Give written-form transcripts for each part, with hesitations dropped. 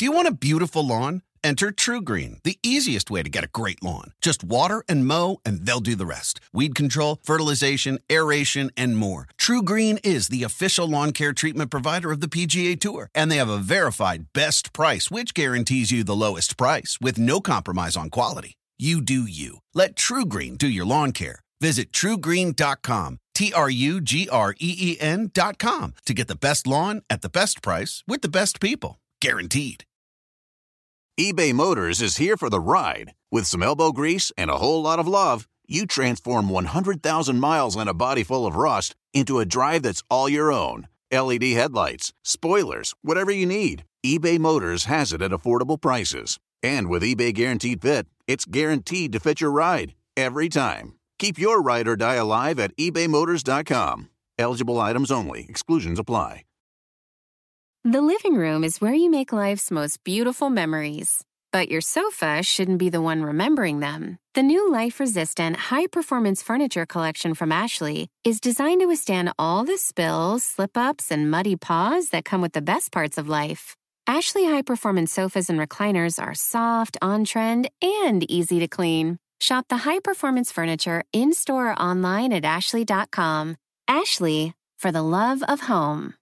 Do you want a beautiful lawn? Enter TruGreen, the easiest way to get a great lawn. Just water and mow, and they'll do the rest. Weed control, fertilization, aeration, and more. TruGreen is the official lawn care treatment provider of the PGA Tour, and they have a verified best price, which guarantees you the lowest price with no compromise on quality. You do you. Let TruGreen do your lawn care. Visit TruGreen.com, TruGreen.com, to get the best lawn at the best price with the best people. Guaranteed. eBay Motors is here for the ride. With some elbow grease and a whole lot of love, you transform 100,000 miles and a body full of rust into a drive that's all your own. LED headlights, spoilers, whatever you need, eBay Motors has it at affordable prices. And with eBay Guaranteed Fit, it's guaranteed to fit your ride every time. Keep your ride or die alive at ebaymotors.com. Eligible items only. Exclusions apply. The living room is where you make life's most beautiful memories. But your sofa shouldn't be the one remembering them. The new life-resistant, high-performance furniture collection from Ashley is designed to withstand all the spills, slip-ups, and muddy paws that come with the best parts of life. Ashley high-performance sofas and recliners are soft, on-trend, and easy to clean. Shop the high-performance furniture in-store or online at ashley.com. Ashley, for the love of home.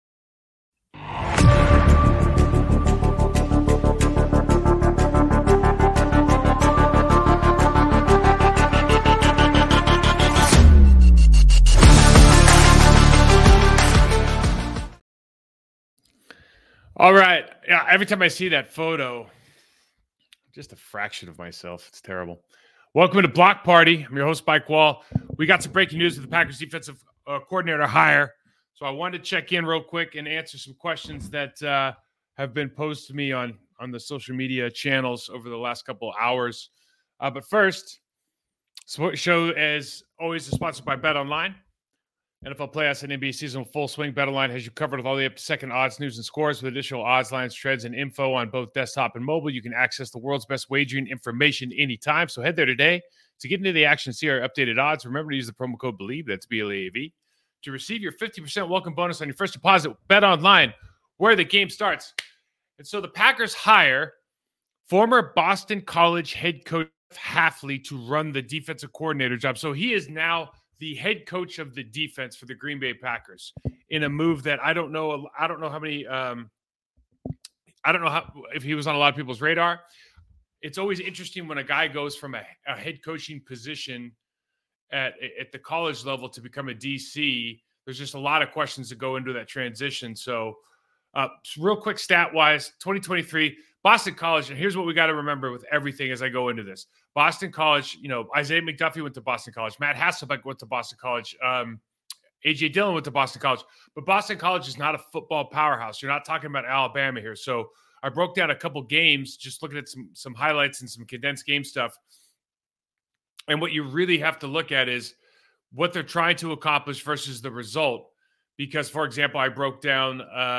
All right. Yeah, every time I see that photo, just a fraction of myself. It's terrible. Welcome to Block Party. I'm your host, Mike Wall. We got some breaking news with the Packers defensive coordinator hire. So I wanted to check in real quick and answer some questions that have been posed to me on the social media channels over the last couple of hours. But first, show as always is sponsored by BetOnline. NFL playoffs and NBA season full swing. BetOnline has you covered with all the up-to-second odds, news, and scores with additional odds, lines, trends, and info on both desktop and mobile. You can access the world's best wagering information anytime. So head there today to get into the action and see our updated odds. Remember to use the promo code BELIEVE, that's BLEAV, to receive your 50% welcome bonus on your first deposit. BetOnline, where the game starts. And so the Packers hire former Boston College head coach Hafley to run the defensive coordinator job. So he is now the head coach of the defense for the Green Bay Packers in a move that I don't know how many, I don't know how, if he was on a lot of people's radar. It's always interesting when a guy goes from a head coaching position at the college level to become a DC. There's just a lot of questions that go into that transition. So real quick stat-wise, 2023, Boston College, and here's what we got to remember with everything as I go into this. Boston College, Isaiah McDuffie went to Boston College. Matt Hasselbeck went to Boston College. A.J. Dillon went to Boston College. But Boston College is not a football powerhouse. You're not talking about Alabama here. So I broke down a couple games, just looking at some highlights and some condensed game stuff. And what you really have to look at is what they're trying to accomplish versus the result. Because, for example, I broke down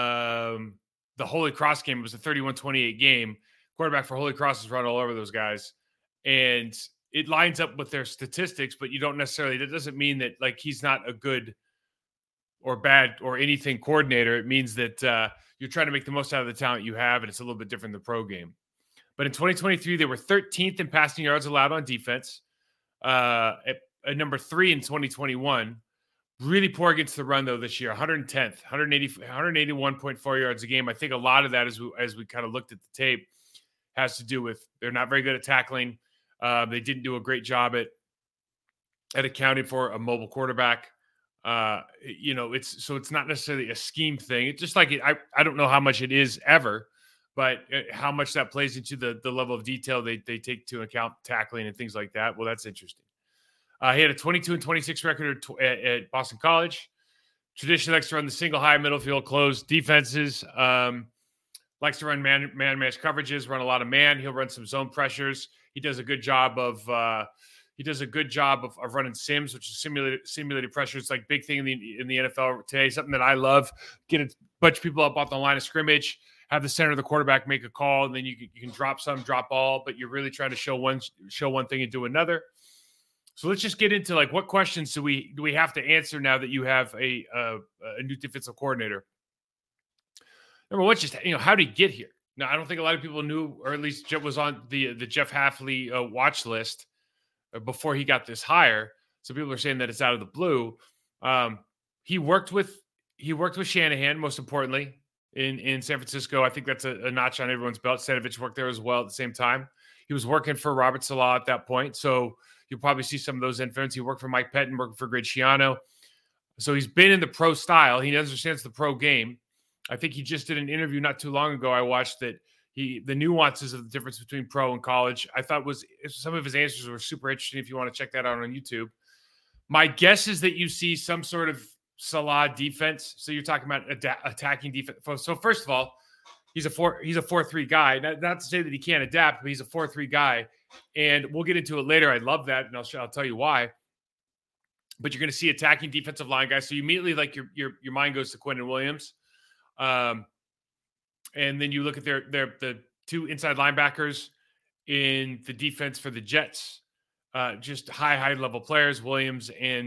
the Holy Cross game. It was a 31-28 game. Quarterback for Holy Cross is run all over those guys. And it lines up with their statistics, but you don't necessarily – that doesn't mean that, like, he's not a good or bad or anything coordinator. It means that you're trying to make the most out of the talent you have, and it's a little bit different than the pro game. But in 2023, they were 13th in passing yards allowed on defense, at number 3 in 2021. Really poor against the run, though, this year. 110th, 181.4 yards a game. I think a lot of that, as we kind of looked at the tape, has to do with they're not very good at tackling. They didn't do a great job at accounting for a mobile quarterback. It's not necessarily a scheme thing. It's just like I don't know how much it is ever, but how much that plays into the level of detail they take to account tackling and things like that. Well, that's interesting. He had a 22-26 record at Boston College. Traditionally likes to run the single high middle field closed defenses. Likes to run man-match coverages, run a lot of man. He'll run some zone pressures. He does a good job of running sims, which is simulated pressure. It's like big thing in the NFL today. Something that I love. Get a bunch of people up off the line of scrimmage, have the center of the quarterback make a call, and then you can drop all, but you're really trying to show one thing and do another. So let's just get into like what questions do we have to answer now that you have a new defensive coordinator. Number one, just how did he get here? No, I don't think a lot of people knew, or at least was on the Jeff Hafley watch list before he got this hire. So people are saying that it's out of the blue. He worked with Shanahan, most importantly, in San Francisco. I think that's a notch on everyone's belt. Stanovich worked there as well at the same time. He was working for Robert Saleh at that point, so you'll probably see some of those influence. He worked for Mike Pettin, working for Greg Schiano. So he's been in the pro style. He understands the pro game. I think he just did an interview not too long ago. I watched that the nuances of the difference between pro and college. I thought some of his answers were super interesting. If you want to check that out on YouTube, my guess is that you see some sort of Saleh defense. So you're talking about attacking defense. So first of all, he's a 4-3 guy. Not to say that he can't adapt, but he's a 4-3 guy. And we'll get into it later. I love that, and I'll tell you why. But you're going to see attacking defensive line guys. So you immediately, like, your mind goes to Quinnen Williams. And then you look at the two inside linebackers in the defense for the Jets. Just high level players, Williams and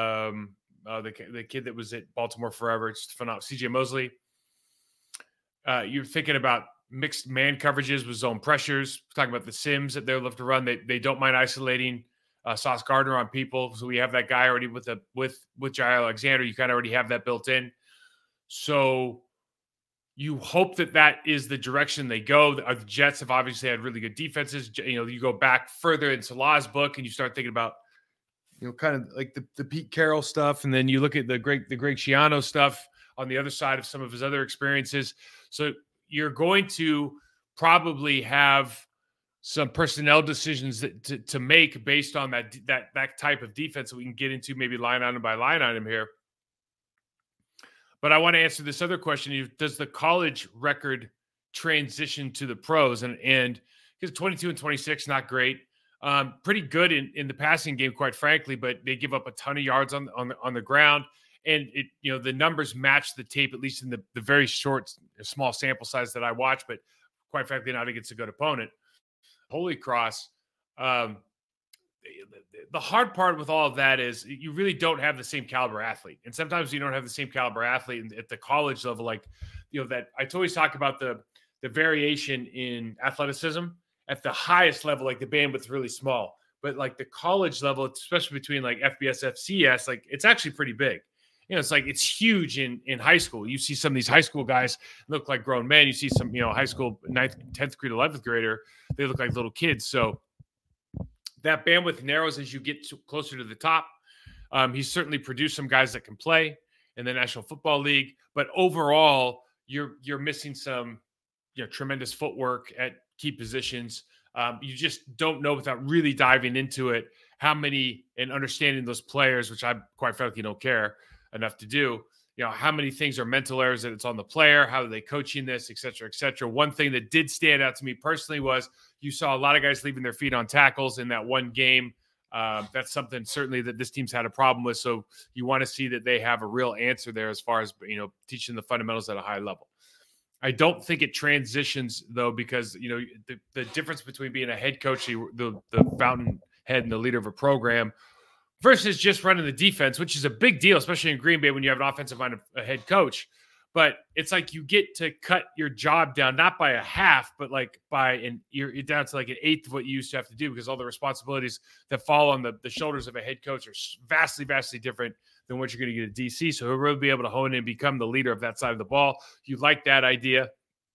the kid that was at Baltimore forever. It's phenomenal. CJ Mosley. You're thinking about mixed man coverages with zone pressures. We're talking about the Sims that they're left to run. They don't mind isolating Sauce Gardner on people. So we have that guy already with Jair Alexander. You kind of already have that built in. So you hope that is the direction they go. The Jets have obviously had really good defenses. You go back further in Salah's book and you start thinking about, kind of like the Pete Carroll stuff. And then you look at the Greg Schiano stuff on the other side of some of his other experiences. So you're going to probably have some personnel decisions to make based on that type of defense that we can get into maybe line item by line item here. But I want to answer this other question. Does the college record transition to the pros? And because 22 and 26, not great. Pretty good in the passing game, quite frankly, but they give up a ton of yards on the ground. And the numbers match the tape, at least in the very small sample size that I watch, but quite frankly, not against a good opponent. Holy Cross. The hard part with all of that is you really don't have the same caliber athlete. And sometimes you don't have the same caliber athlete at the college level. Like, that I always talk about the variation in athleticism at the highest level, like the bandwidth's really small, but like the college level, especially between like FBS, FCS, like it's actually pretty big. It's huge in high school. You see some of these high school guys look like grown men. You see some, high school 9th, 10th grade, 11th grader, they look like little kids. So that bandwidth narrows as you get closer to the top. He's certainly produced some guys that can play in the National Football League, but overall, you're missing some, tremendous footwork at key positions. You just don't know without really diving into it how many and understanding those players, which I quite frankly don't care enough to do. How many things are mental errors that it's on the player? How are they coaching this, et cetera, et cetera? One thing that did stand out to me personally was you saw a lot of guys leaving their feet on tackles in that one game. That's something certainly that this team's had a problem with. So you want to see that they have a real answer there as far as, teaching the fundamentals at a high level. I don't think it transitions though, because, the difference between being a head coach, the fountainhead and the leader of a program, versus just running the defense, which is a big deal, especially in Green Bay when you have an offensive-minded head coach. But it's like you get to cut your job down, not by a half, but like you're down to like an eighth of what you used to have to do, because all the responsibilities that fall on the shoulders of a head coach are vastly, vastly different than what you're going to get at DC. So he'll really be able to hone in and become the leader of that side of the ball. You like that idea.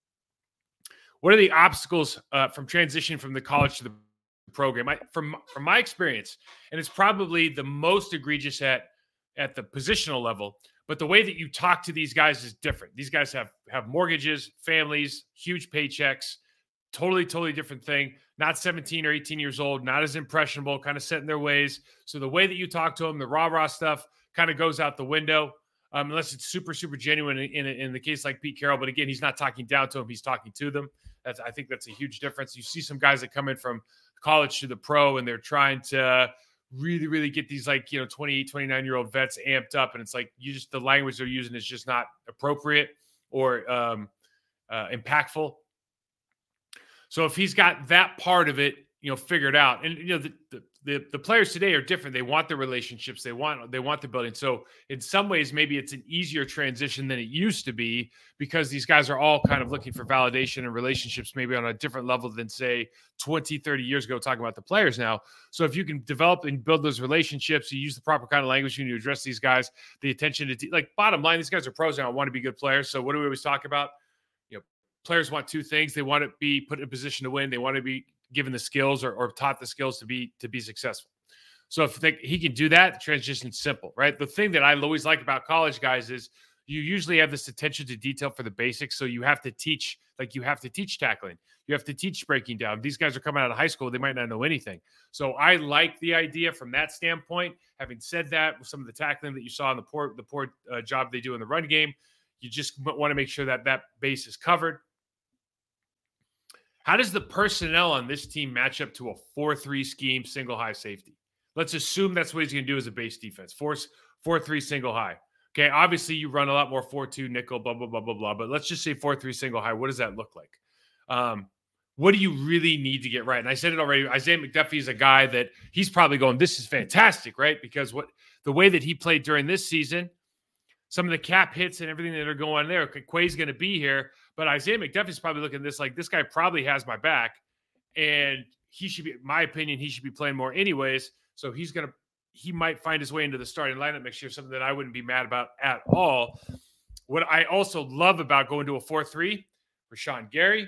What are the obstacles from transition from the college to the program? From my experience, and it's probably the most egregious at the positional level, but the way that you talk to these guys is different. These guys have mortgages, families, huge paychecks, totally different thing. Not 17 or 18 years old, not as impressionable, kind of set in their ways. So the way that you talk to them, the rah-rah stuff kind of goes out the window, unless it's super genuine in the case like Pete Carroll. But again, he's not talking down to them, he's talking to them. I think that's a huge difference. You see some guys that come in from college to the pro and they're trying to really get these 28, 29-year-old vets amped up. And it's like, the language they're using is just not appropriate or impactful. So if he's got that part of it, figured out, and the players today are different. They want the relationships. They want the building. So in some ways, maybe it's an easier transition than it used to be because these guys are all kind of looking for validation and relationships, maybe on a different level than say 20, 30 years ago, talking about the players now. So if you can develop and build those relationships, you use the proper kind of language when you address these guys, the attention to like bottom line, these guys are pros now and want to be good players. So what do we always talk about? Players want two things. They want to be put in a position to win. They want to be given the skills or taught the skills to be successful. So if he can do that, the transition's simple, right? The thing that I always like about college guys is you usually have this attention to detail for the basics. So you have to teach, tackling. You have to teach breaking down. These guys are coming out of high school. They might not know anything. So I like the idea from that standpoint. Having said that, with some of the tackling that you saw in the poor job they do in the run game, you just want to make sure that base is covered. How does the personnel on this team match up to a 4-3 scheme, single high safety? Let's assume that's what he's going to do as a base defense. 4-3 single high. Okay, obviously you run a lot more 4-2 nickel, blah, blah, blah, blah, blah. But let's just say 4-3 single high. What does that look like? What do you really need to get right? And I said it already. Isaiah McDuffie is a guy that he's probably going, this is fantastic, right? Because the way that he played during this season, some of the cap hits and everything that are going on there, Quay's going to be here. But Isaiah McDuffie's probably looking at this like, this guy probably has my back. And he should be, in my opinion, he should be playing more anyways. So he might find his way into the starting lineup next year, something that I wouldn't be mad about at all. What I also love about going to a 4-3, Rashawn Gary,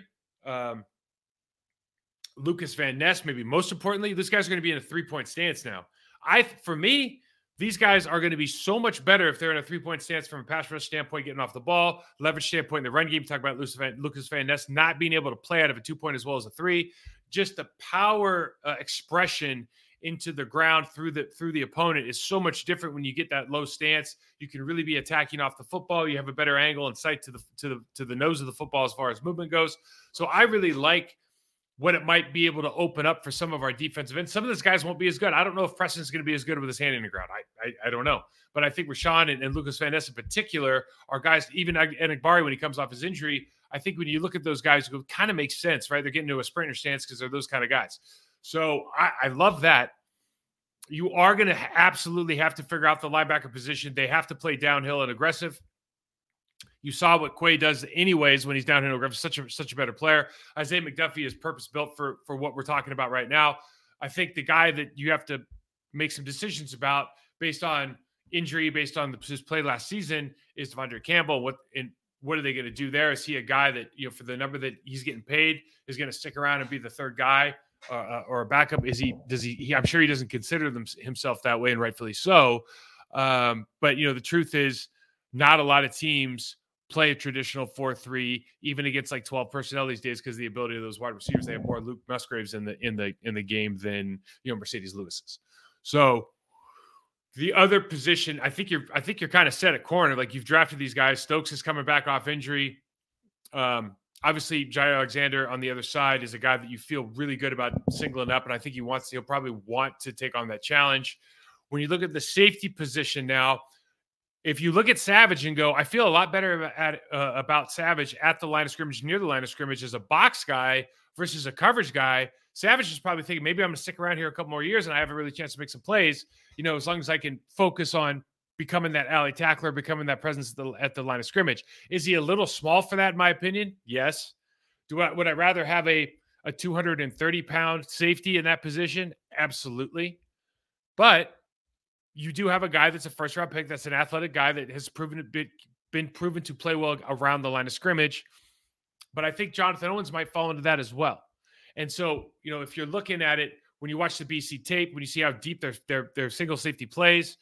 Lucas Van Ness, maybe most importantly, this guy's going to be in a 3-point stance now. For me, these guys are going to be so much better if they're in a 3-point stance from a pass rush standpoint, getting off the ball, leverage standpoint in the run game. Talk about Lucas Van Ness not being able to play out of a 2-point as well as a 3. Just the power expression into the ground through the opponent is so much different when you get that low stance. You can really be attacking off the football. You have a better angle and sight to the nose of the football as far as movement goes. So I really like what it might be able to open up for some of our defensive ends. Some of those guys won't be as good. I don't know if Preston's going to be as good with his hand in the ground. I don't know. But I think Rashawn and Lucas Van Ness in particular are guys, even Enagbari when he comes off his injury, I think when you look at those guys, it kind of makes sense, right? They're getting to a sprinter stance because they're those kind of guys. So I love that. You are going to absolutely have to figure out the linebacker position. They have to play downhill and aggressive. You saw what Quay does anyways when he's downhill and aggressive. Such a better player. Isaiah McDuffie is purpose-built for what we're talking about right now. I think the guy that you have to make some decisions about based on injury, based on his play last season is Devondre Campbell. What are they going to do there? Is he a guy that, for the number that he's getting paid, is going to stick around and be the third guy or a backup? I'm sure he doesn't consider himself that way, and rightfully so. But the truth is not a lot of teams play a traditional 4-3, even against like 12 personnel these days, because the ability of those wide receivers. They have more Luke Musgraves in the game than Mercedes Lewis's. So the other position, I think you're kind of set at corner. Like, you've drafted these guys. Stokes is coming back off injury. Obviously, Jair Alexander on the other side is a guy that you feel really good about singling up, and I think he'll probably want to take on that challenge. When you look at the safety position now, if you look at Savage and go, I feel a lot better about Savage at the line of scrimmage, near the line of scrimmage, as a box guy versus a coverage guy. Savage is probably thinking, maybe I'm going to stick around here a couple more years and I have a really chance to make some plays, as long as I can focus on becoming that alley tackler, becoming that presence at the line of scrimmage. Is he a little small for that, in my opinion? Yes. Would I rather have a 230-pound safety in that position? Absolutely. But you do have a guy that's a first-round pick, that's an athletic guy that has been proven to play well around the line of scrimmage. But I think Jonathan Owens might fall into that as well. And so, if you're looking at it, when you watch the BC tape, when you see how deep their single safety plays,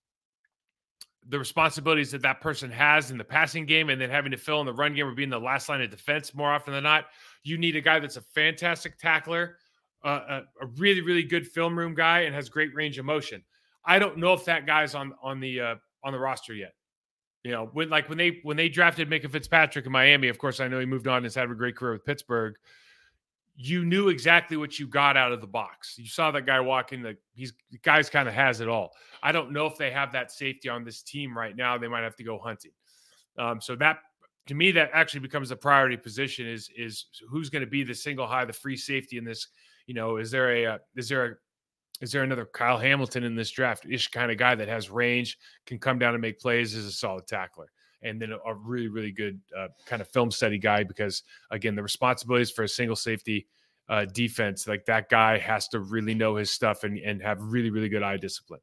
the responsibilities that person has in the passing game, and then having to fill in the run game or being the last line of defense more often than not, you need a guy that's a fantastic tackler, a really, really good film room guy, and has great range of motion. I don't know if that guy's on the roster yet. When they drafted Minka Fitzpatrick in Miami, of course, I know he moved on and has had a great career with Pittsburgh. You knew exactly what you got out of the box. You saw that guy walking. The guy's kind of has it all. I don't know if they have that safety on this team right now. They might have to go hunting. So that, to me, that actually becomes a priority position is who's going to be the single high, the free safety in this. Is there Is there another Kyle Hamilton in this draft-ish kind of guy that has range, can come down and make plays, is a solid tackler? And then a really, really good kind of film study guy because, again, the responsibilities for a single safety defense, like that guy has to really know his stuff and have really, really good eye discipline.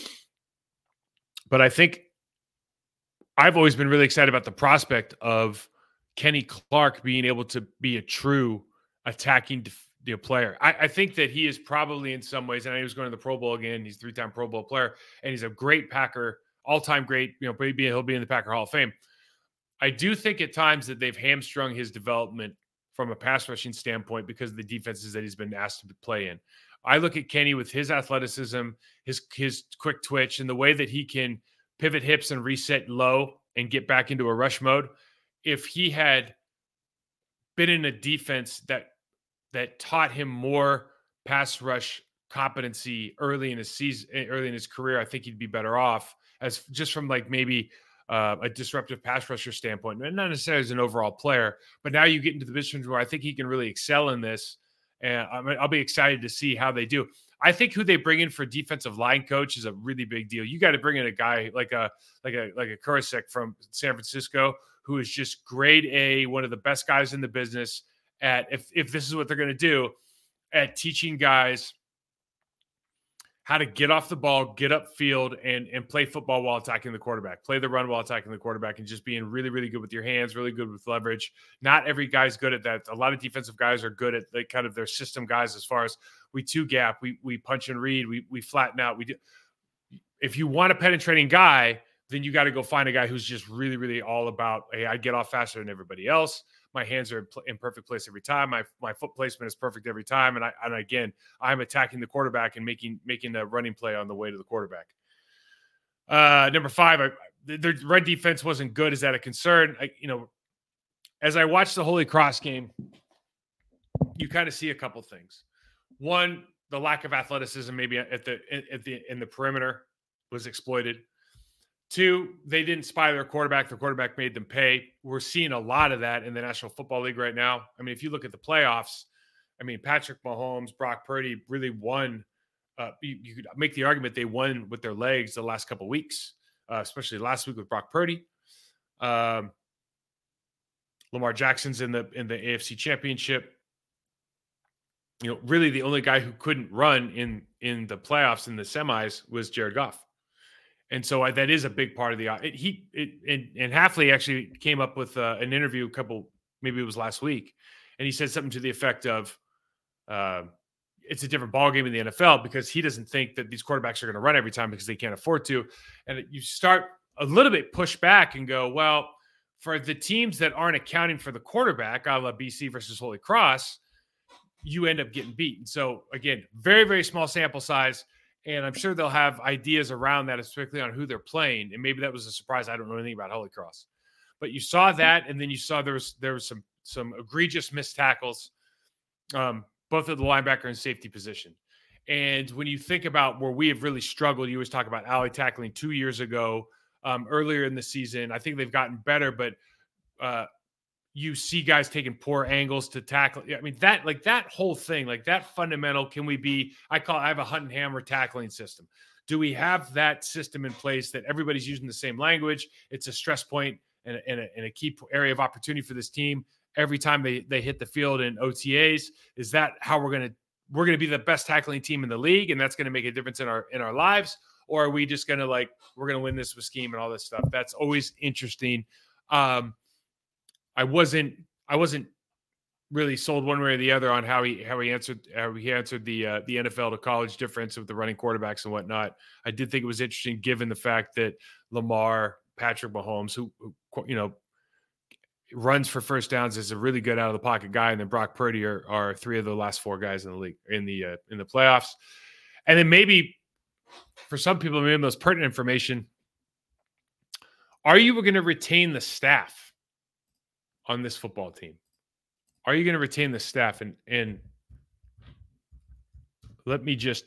But I think I've always been really excited about the prospect of Kenny Clark being able to be a true attacking player. I think that he is probably in some ways, and he was going to the Pro Bowl again. He's a 3-time Pro Bowl player, and he's a great Packer, all-time great. He'll be in the Packer Hall of Fame. I do think at times that they've hamstrung his development from a pass rushing standpoint because of the defenses that he's been asked to play in. I look at Kenny with his athleticism, his quick twitch, and the way that he can pivot hips and reset low and get back into a rush mode. If he had been in a defense that taught him more pass rush competency early in his season, early in his career, I think he'd be better off as just from like maybe a disruptive pass rusher standpoint, and not necessarily as an overall player. But now you get into the positions where I think he can really excel in this, and I'll be excited to see how they do. I think who they bring in for defensive line coach is a really big deal. You got to bring in a guy like a Kurasek from San Francisco, who is just grade A, one of the best guys in the business at, if this is what they're going to do, at teaching guys how to get off the ball, get upfield, and play football while attacking the quarterback, play the run while attacking the quarterback, and just being really, really good with your hands, really good with leverage. Not every guy's good at that. A lot of defensive guys are good at like kind of their system guys as far as we two gap, we punch and read, we flatten out. We do. If you want a penetrating guy, then you got to go find a guy who's just really, really all about, hey, I get off faster than everybody else. My hands are in perfect place every time. My foot placement is perfect every time. And again, I'm attacking the quarterback and making a running play on the way to the quarterback. Number 5, the run defense wasn't good. Is that a concern? As I watched the Holy Cross game, you kind of see a couple things. One, the lack of athleticism maybe in the perimeter was exploited. 2, they didn't spy their quarterback. The quarterback made them pay. We're seeing a lot of that in the National Football League right now. I mean, if you look at the playoffs, Patrick Mahomes, Brock Purdy really won. You could make the argument they won with their legs the last couple of weeks, especially last week with Brock Purdy. Lamar Jackson's in the AFC Championship. Really the only guy who couldn't run in the playoffs in the semis was Jared Goff. And so that is a big part of the and Hafley actually came up with an interview maybe it was last week, and he said something to the effect of, it's a different ballgame in the NFL because he doesn't think that these quarterbacks are going to run every time because they can't afford to. And you start a little bit push back and go, well, for the teams that aren't accounting for the quarterback, a la BC versus Holy Cross, you end up getting beat. And so again, very, very small sample size. And I'm sure they'll have ideas around that, especially on who they're playing. And maybe that was a surprise. I don't know anything about Holy Cross. But you saw that, and then you saw there was some egregious missed tackles, both at the linebacker and safety position. And when you think about where we have really struggled, you always talk about alley tackling 2 years ago, earlier in the season. I think they've gotten better, but you see guys taking poor angles to tackle. That whole thing, like that fundamental, I have a Hunt and Hammer tackling system. Do we have that system in place that everybody's using the same language? It's a stress point and a key area of opportunity for this team every time they hit the field in OTAs. Is that how we're going to be the best tackling team in the league, and that's going to make a difference in our lives? Or are we just going to we're going to win this with scheme and all this stuff? That's always interesting. I wasn't really sold one way or the other on how he answered the NFL to college difference with the running quarterbacks and whatnot. I did think it was interesting given the fact that Lamar, Patrick Mahomes, who runs for first downs, is a really good out of the pocket guy, and then Brock Purdy are 3 of the last 4 guys in the league in the playoffs. And then maybe for some people, maybe the most pertinent information: are you going to retain the staff on this football team? Are you going to retain the staff? And let me just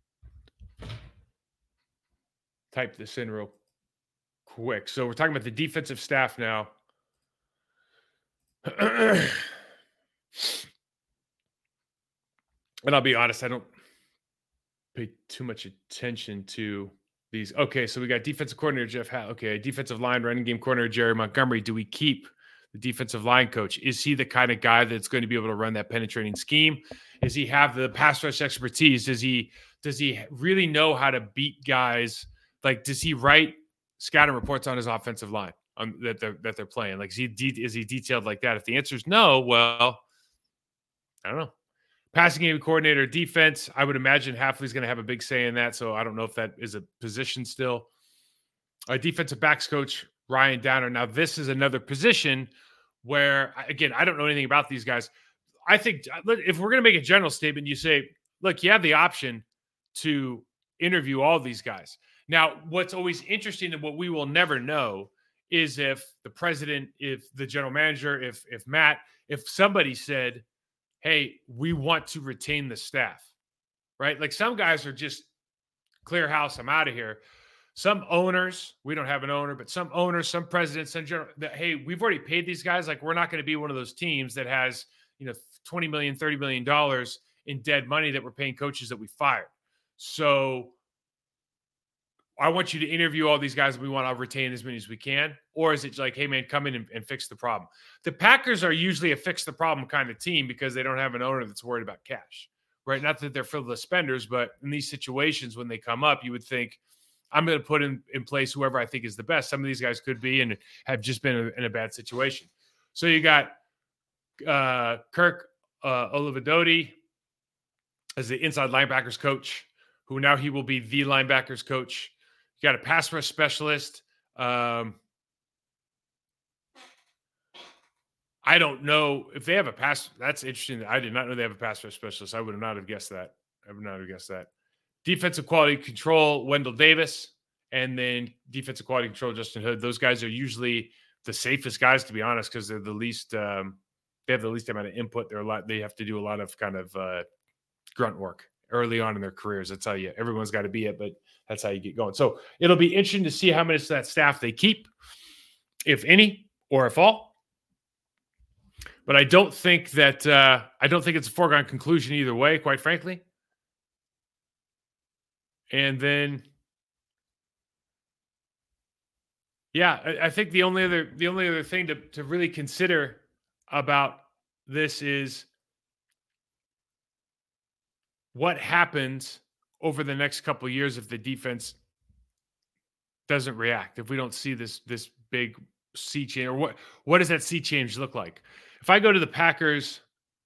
type this in real quick. So we're talking about the defensive staff now. And I'll be honest, pay too much attention to these. Okay, so we got defensive coordinator Jeff Howe. Okay, defensive line running game coordinator Jerry Montgomery. Do we keep the defensive line coach? Is he the kind of guy that's going to be able to run that penetrating scheme? Does he have the pass rush expertise? Does he really know how to beat guys? Like, does he write scouting reports on his offensive line that they're playing? Like, is he detailed like that? If the answer is no, well, I don't know. Passing game coordinator, defense, I would imagine Hafley's going to have a big say in that, so I don't know if that is a position still. Defensive backs coach, Ryan Downer. Now, this is another position where, again, I don't know anything about these guys. I think if we're going to make a general statement, you say, look, you have the option to interview all these guys. Now, what's always interesting and what we will never know is if the president, if the general manager, if Matt, if somebody said, hey, we want to retain the staff, right? Like some guys are just clear house, I'm out of here. Some owners, we don't have an owner, but some owners, some presidents, some general, that, hey, we've already paid these guys. Like we're not going to be one of those teams that has, $20 million, $30 million in dead money that we're paying coaches that we fired. So I want you to interview all these guys. We want to retain as many as we can. Or is it like, hey, man, come in and fix the problem? The Packers are usually a fix the problem kind of team because they don't have an owner that's worried about cash, right? Not that they're frivolous spenders, but in these situations when they come up, you would think, I'm going to put in place whoever I think is the best. Some of these guys could be and have just been in a bad situation. So you got Kirk Olivadotti as the inside linebackers coach, who now he will be the linebackers coach. You got a pass rush specialist. I don't know if they have a pass. That's interesting. I did not know they have a pass rush specialist. I would not have guessed that. Defensive quality control, Wendell Davis, and then defensive quality control, Justin Hood. Those guys are usually the safest guys, to be honest, because they're the least. They have the least amount of input. They have to do a lot of kind of grunt work early on in their careers. That's how everyone's got to be it, but that's how you get going. So it'll be interesting to see how much of that staff they keep, if any, or if all. But I don't think it's a foregone conclusion either way, quite frankly. And then, I think the only other thing to really consider about this is what happens over the next couple of years if the defense doesn't react, if we don't see this big sea change, or what does that sea change look like? If I go to the Packers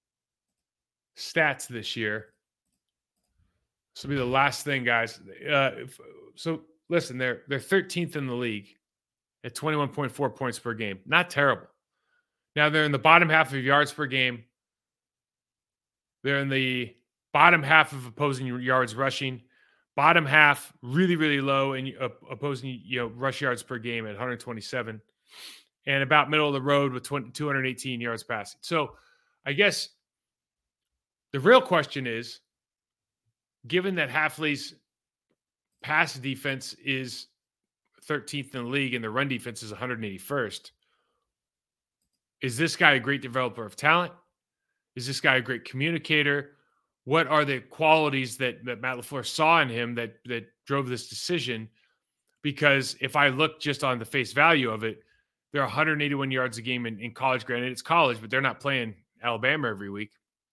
stats this year, this will be the last thing, guys. So listen, they're 13th in the league at 21.4 points per game. Not terrible. Now they're in the bottom half of yards per game. They're in the bottom half of opposing yards rushing. Bottom half, really, really low in opposing rush yards per game at 127. And about middle of the road with 218 yards passing. So I guess the real question is, given that Hafley's pass defense is 13th in the league and the run defense is 181st, is this guy a great developer of talent? Is this guy a great communicator? What are the qualities that Matt LaFleur saw in him that drove this decision? Because if I look just on the face value of it, they're 181 yards a game in college. Granted, it's college, but they're not playing Alabama every week.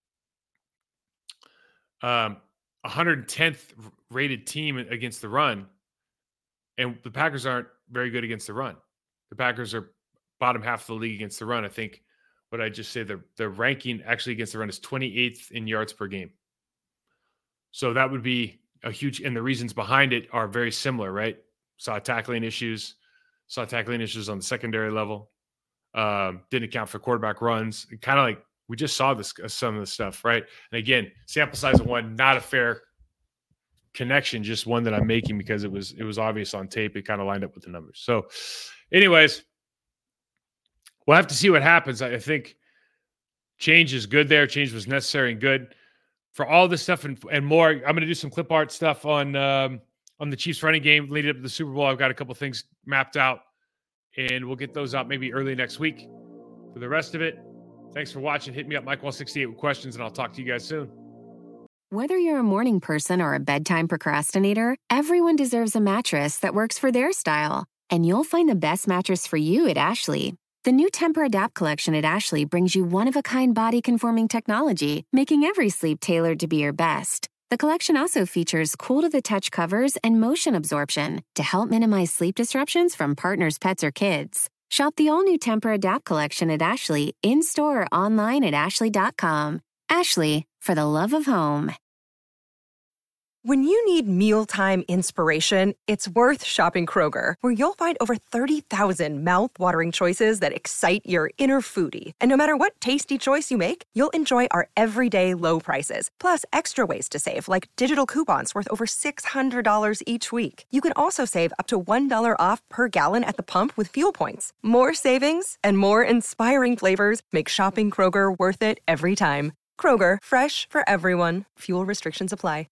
110th rated team against the run. And the Packers aren't very good against the run. The Packers are bottom half of the league against the run. I think what I just said, the ranking actually against the run is 28th in yards per game. So that would be a huge, and the reasons behind it are very similar, right? Saw tackling issues on the secondary level. Didn't account for quarterback runs. Kind of like we just saw this, some of the stuff, right? And again, sample size of one, not a fair connection, just one that I'm making because it was obvious on tape. It kind of lined up with the numbers. So anyways, we'll have to see what happens. I think change is good there. Change was necessary and good. For all this stuff and more, I'm going to do some clip art stuff on the Chiefs running game leading up to the Super Bowl. I've got a couple things mapped out, and we'll get those out maybe early next week. For the rest of it, thanks for watching. Hit me up, MikeWall68, with questions, and I'll talk to you guys soon. Whether you're a morning person or a bedtime procrastinator, everyone deserves a mattress that works for their style. And you'll find the best mattress for you at Ashley. The new Tempur-Adapt collection at Ashley brings you one-of-a-kind body-conforming technology, making every sleep tailored to be your best. The collection also features cool-to-the-touch covers and motion absorption to help minimize sleep disruptions from partners, pets, or kids. Shop the all-new Tempur-Adapt collection at Ashley, in-store or online at ashley.com. Ashley, for the love of home. When you need mealtime inspiration, it's worth shopping Kroger, where you'll find over 30,000 mouth-watering choices that excite your inner foodie. And no matter what tasty choice you make, you'll enjoy our everyday low prices, plus extra ways to save, like digital coupons worth over $600 each week. You can also save up to $1 off per gallon at the pump with fuel points. More savings and more inspiring flavors make shopping Kroger worth it every time. Kroger, fresh for everyone. Fuel restrictions apply.